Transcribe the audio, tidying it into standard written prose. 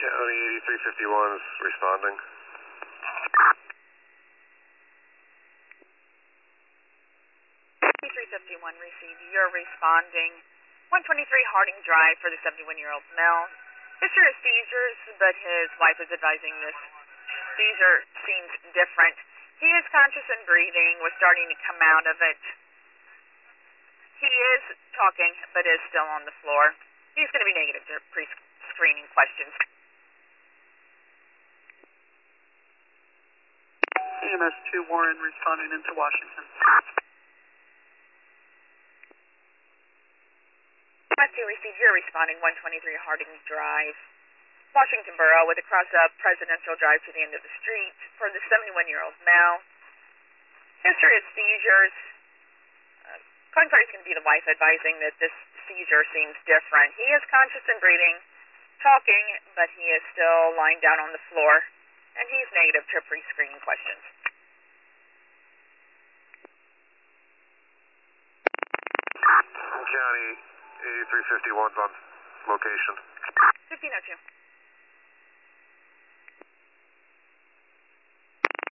County 8351 is responding. 8351 received. You're responding. 123 Harding Drive for the 71-year-old male. History of seizures, but his wife is advising this seizure seems different. He is conscious and breathing, was starting to come out of it. He is talking, but is still on the floor. He's going to be negative to pre-screening questions. EMS 2 Warren responding into Washington. EMS 2 received. You're responding. 123 Harding Drive, Washington Borough, with a cross-up Presidential Drive to the end of the street for the 71-year-old male. History of seizures. Calling party is going to be the wife advising that this seizure seems different. He is conscious and breathing, talking, but he is still lying down on the floor, and he's negative to pre-screening questions. County 8351's on location. 1502.